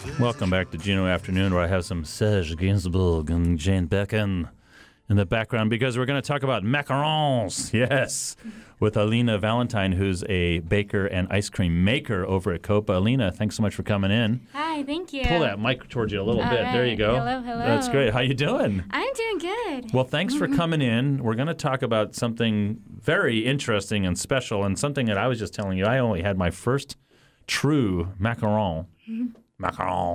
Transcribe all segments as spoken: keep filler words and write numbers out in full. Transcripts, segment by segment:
Welcome back to Juno Afternoon, where I have some Serge Gainsbourg and Jane Birkin in the background because we're going to talk about macarons, yes, with Alina Valentine, who's a baker and ice cream maker over at Copa. Alina, thanks so much for coming in. Hi, thank you. Pull that mic towards you a little All bit. right. There you go. Hello, hello. That's great. How you doing? I'm doing good. Well, thanks for coming in. We're going to talk about something very interesting and special, and something that I was just telling you. I only had my first true macaron. Macaron.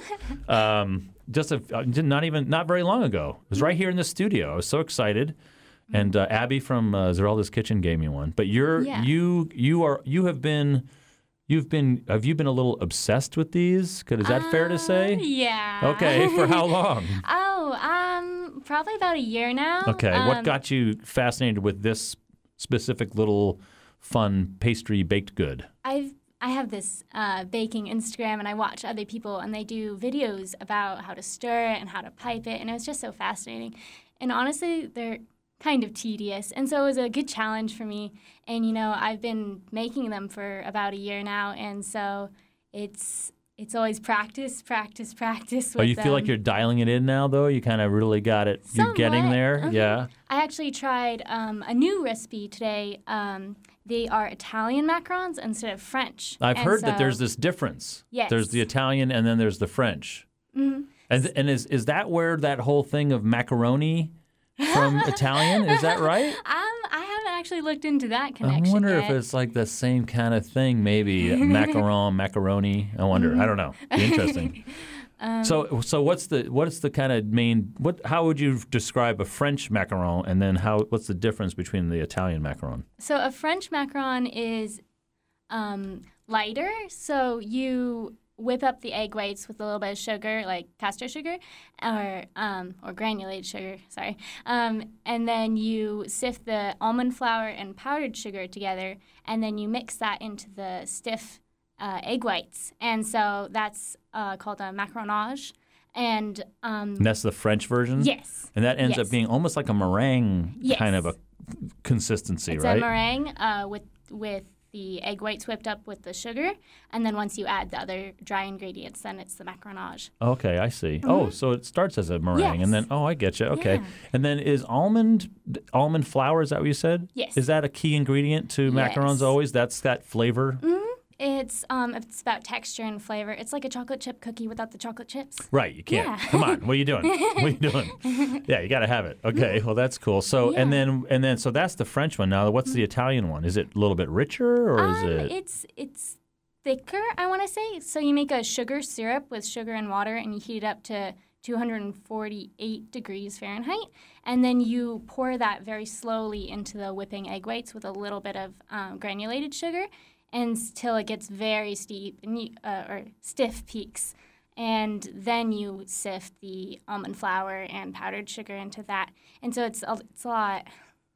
um, just a, not even not very long ago. It was right here in the studio. I was so excited, and uh, Abby from uh, Zerelda's Kitchen gave me one. But you're Yeah. you you are you have been you've been have you been a little obsessed with these? Is that fair to say? Uh, Yeah. Okay. For how long? Oh, um, probably about a year now. Okay. Um, What got you fascinated with this specific little fun pastry baked good? I've I have this uh, baking Instagram, and I watch other people, and they do videos about how to stir it and how to pipe it, and it was just so fascinating. And honestly, they're kind of tedious, and so it was a good challenge for me. And you know, I've been making them for about a year now, and so it's it's always practice, practice, practice. With Oh, you feel them. like you're dialing it in now, though? You kind of really got it. You're getting Somewhat. there? Uh-huh. Yeah. I actually tried um, a new recipe today. Um, they are Italian macarons instead of French. I've And heard that so- there's this difference. Yes. There's the Italian and then there's the French. Mhm. And and is is that where that whole thing of macaroni from Italian, is that right? Um, I haven't actually looked into that I connection wonder yet. if it's like the same kind of thing, maybe macaron, macaroni. I wonder. I don't know. Be interesting. Um, so so what's the what's the kind of main what how would you describe a French macaron, and then how what's the difference between the Italian macaron? So a French macaron is um, lighter. So you whip up the egg whites with a little bit of sugar, like caster sugar, or um, or granulated sugar. Sorry, um, and then you sift the almond flour and powdered sugar together, and then you mix that into the stiff uh, egg whites, and so that's uh, called a macaronage. And um, And that's the French version? yes, And that ends Yes. up being almost like a meringue Yes. kind of a consistency, it's right? a meringue uh, with with the egg whites whipped up with the sugar, and then once you add the other dry ingredients, then it's the macaronage. Okay, I see. Oh, so it starts as a meringue, and then Yes. oh, I get you. Okay, Yeah. and then is almond almond flour? Is that what you said? Yes. Is that a key ingredient to macarons? Yes. Always, that's that flavor. Mm-hmm. It's um it's about texture and flavor. It's like a chocolate chip cookie without the chocolate chips. Right, you can't. Yeah. Come on, what are you doing? What are you doing? Yeah, you got to have it. Okay, well that's cool. So and Yeah. then and then so that's the French one. Now, what's the Italian one? Is it a little bit richer or is Um, it? it's it's thicker, I want to say. So you make a sugar syrup with sugar and water, and you heat it up to two hundred forty-eight degrees Fahrenheit, and then you pour that very slowly into the whipping egg whites with a little bit of um, granulated sugar, until it gets very steep and you, uh, or stiff peaks. And then you sift the almond flour and powdered sugar into that. And so it's a, it's a lot,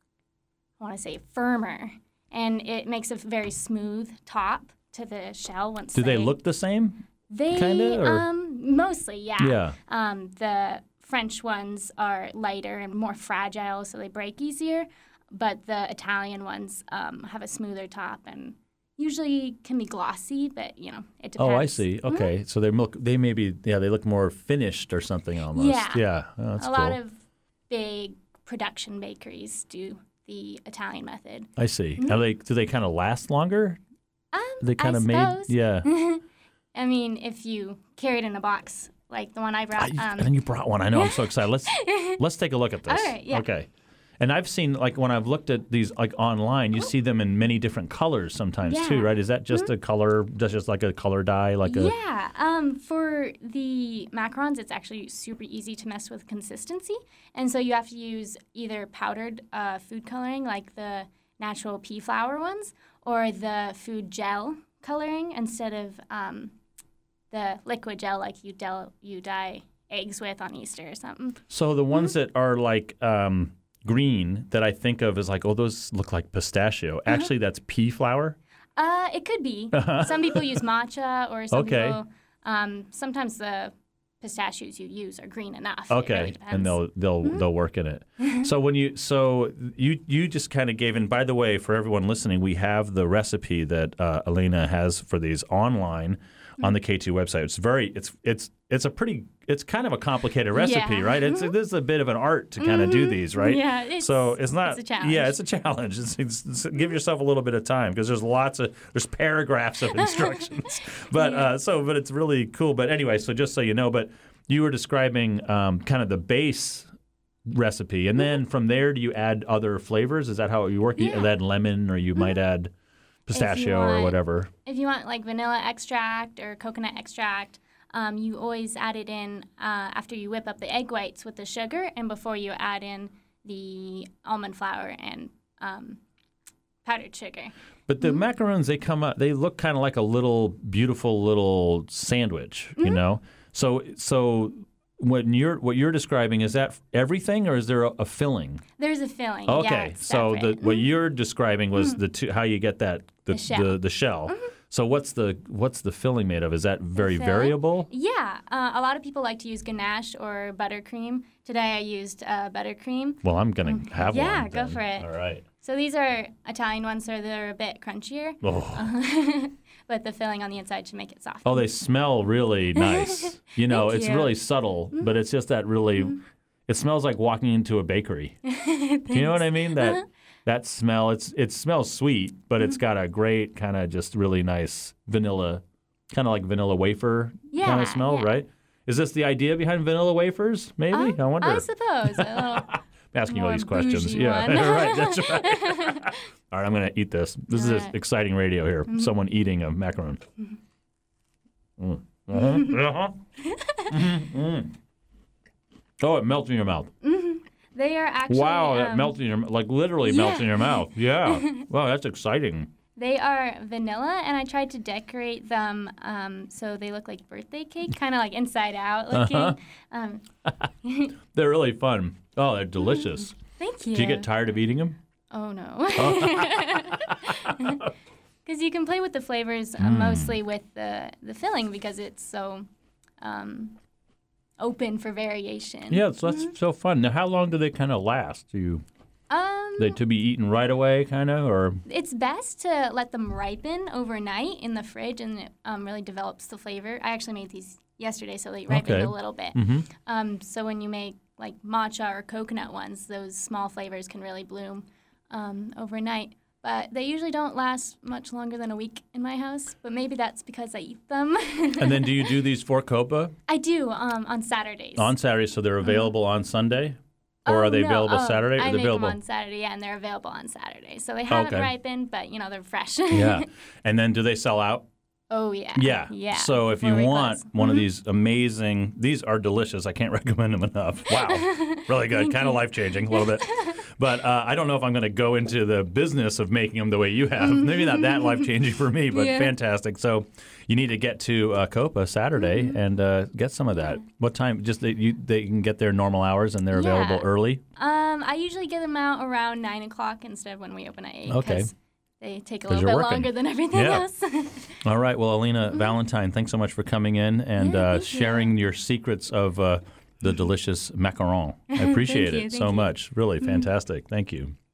I want to say, firmer. And it makes a very smooth top to the shell once Do they look the same? They, kinda, or- um, mostly, yeah. Yeah. Um, the French ones are lighter and more fragile, so they break easier. But the Italian ones um, have a smoother top and usually can be glossy, but you know, it depends. Oh, I see. Okay, so they look they maybe yeah they look more finished or something almost. Yeah. Yeah. Oh, that's a cool. lot of big production bakeries do the Italian method. I see. Mhm. Are they do they kind of last longer? Um, They kind I of made suppose. yeah. I mean, if you carry it in a box like the one I brought. I, um, and you brought one. I know. I'm so excited. Let's let's take a look at this. All right, yeah. Okay. And I've seen like when I've looked at these like online, you see them in many different colors sometimes too, Yeah. right? Is that just a color? That's just like a color dye, like a. Yeah, um, for the macarons, it's actually super easy to mess with consistency. And so you have to use either powdered uh, food coloring, like the natural pea flour ones, or the food gel coloring instead of um, the liquid gel like you, del- you dye eggs with on Easter or something. So the ones Mm-hmm. that are like um, green that I think of as like, oh, those look like pistachio. Mm-hmm. Actually, that's pea flour. Uh, it could be. Some people use matcha, or some Okay. people. Um, sometimes the pistachios you use are green enough. It Okay, really depends. and they'll they'll they'll work in it. So when you so you you just kind of gave. And by the way, for everyone listening, we have the recipe that uh, Elena has for these online on the K two website. It's very, it's it's it's a pretty, it's kind of a complicated recipe, Yeah. right? It's this is a bit of an art to kind of do these, right? Yeah, it's- so it's not, it's a challenge. yeah, it's a challenge. It's, it's, it's- give yourself a little bit of time because there's lots of there's paragraphs of instructions, but uh, so but it's really cool. But anyway, so just so you know, but you were describing um, kind of the base recipe, and then from there, do you add other flavors? Is that how you work? You Yeah. add lemon, or you might add pistachio or want- whatever. If you want like vanilla extract or coconut extract, um, you always add it in uh, after you whip up the egg whites with the sugar and before you add in the almond flour and um, powdered sugar. But the macaroons, they come up, they look kind of like a little beautiful little sandwich, you know. So so. When you're what you're describing, is that everything, or is there a, a filling? There's a filling. Okay, Yeah, it's so the separate. what you're describing was the two, how you get that the The shell. the, the shell. So what's the what's the filling made of? Is that very filling? variable? Yeah, uh, a lot of people like to use ganache or buttercream. Today I used uh, buttercream. Well, I'm gonna have yeah, one. go then. for it. All right. So these are Italian ones, so they're a bit crunchier, Oh. but the filling on the inside should make it soft. oh, they smell really nice. You know, Thank it's you. really subtle, but it's just that really. It smells like walking into a bakery. You know what I mean? That that smell. It's it smells sweet, but it's got a great kind of just really nice vanilla, kind of like vanilla wafer kind Yeah, of smell, yeah. right? Is this the idea behind vanilla wafers? Maybe Um, I wonder. I suppose. A little I'm asking you all more these questions. bougie Yeah, one. right. That's right. All right, I'm going to eat this. This is All right. exciting radio here. Mm-hmm. Someone eating a macaron. Mm. Uh-huh. Uh-huh. Mhm. Mm. Oh, it melts in your mouth. They are actually. Wow, that um, melts in your like literally melts yeah. in your mouth. Yeah. Wow, that's exciting. They are vanilla, and I tried to decorate them um, so they look like birthday cake, kind of like inside out looking. Uh-huh. Um, They're really fun. Oh, they're delicious. thank you. Do you get tired of eating them? Oh no. Because you can play with the flavors uh, Mm. mostly with the the filling because it's so um, open for variation. Yeah, so that's so fun. Now, how long do they kind of last? Do you Um, they to be eaten right away, kind of, or It's best to let them ripen overnight in the fridge, and it um, really develops the flavor. I actually made these yesterday, so they ripened Okay. a little bit. Mhm. Um, so when you make like matcha or coconut ones, those small flavors can really bloom um, overnight. But they usually don't last much longer than a week in my house. But maybe that's because I eat them. And then do you do these for Copa I do um, on Saturdays. on Saturday, so they're available on Sunday? Or Oh, are they no. available Oh, Saturday? I They're make available. them on Saturday, yeah, and they're available on Saturday. So they haven't Okay. ripened, but you know they're fresh. Yeah. And then do they sell out? Oh yeah. Yeah. Yeah. So if you before we want close. one of Mhm. these amazing, these are delicious. I can't recommend them enough. Wow. Really good. Kind of life changing a little bit. But uh, I don't know if I'm going to go into the business of making them the way you have. Maybe not that life changing for me, but Yeah. fantastic. So you need to get to uh, Copa Saturday Mm-hmm. and uh, get some of that. What time? Just that you they can get their normal hours and they're Yeah. available early. Um, I usually get them out around nine o'clock instead of when we open at eight. Okay. 'Cause they take a 'Cause little you're bit working. longer than everything Yeah. else. All right. Well, Alina Valentine, thanks so much for coming in and Yeah, uh, thank you. sharing your secrets of uh, the delicious macaron. I appreciate you, it thank so you. much. Really fantastic. Thank you.